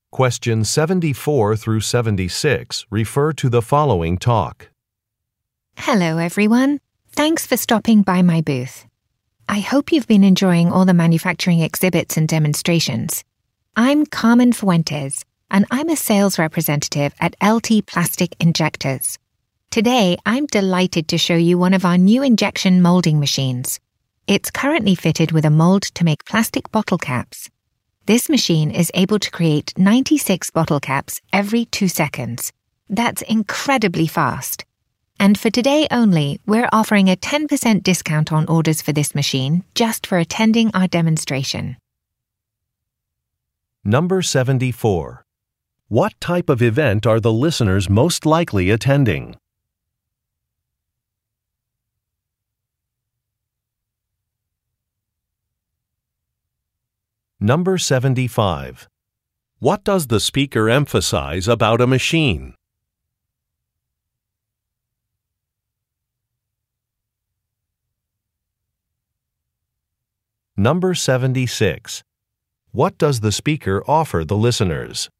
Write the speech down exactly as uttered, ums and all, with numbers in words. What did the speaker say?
Questions seventy-four through seventy-six refer to the following talk. Hello, everyone. Thanks for stopping by my booth. I hope you've been enjoying all the manufacturing exhibits and demonstrations. I'm Carmen Fuentes, and I'm a sales representative at L T Plastic Injectors. Today, I'm delighted to show you one of our new injection molding machines. It's currently fitted with a mold to make plastic bottle caps. This machine is able to create ninety-six bottle caps every two seconds. That's incredibly fast. And for today only, we're offering a ten percent discount on orders for this machine just for attending our demonstration. Number seventy-four. What type of event are the listeners most likely attending? Number seventy-five. What does the speaker emphasize about a machine? Number seventy-six. What does the speaker offer the listeners?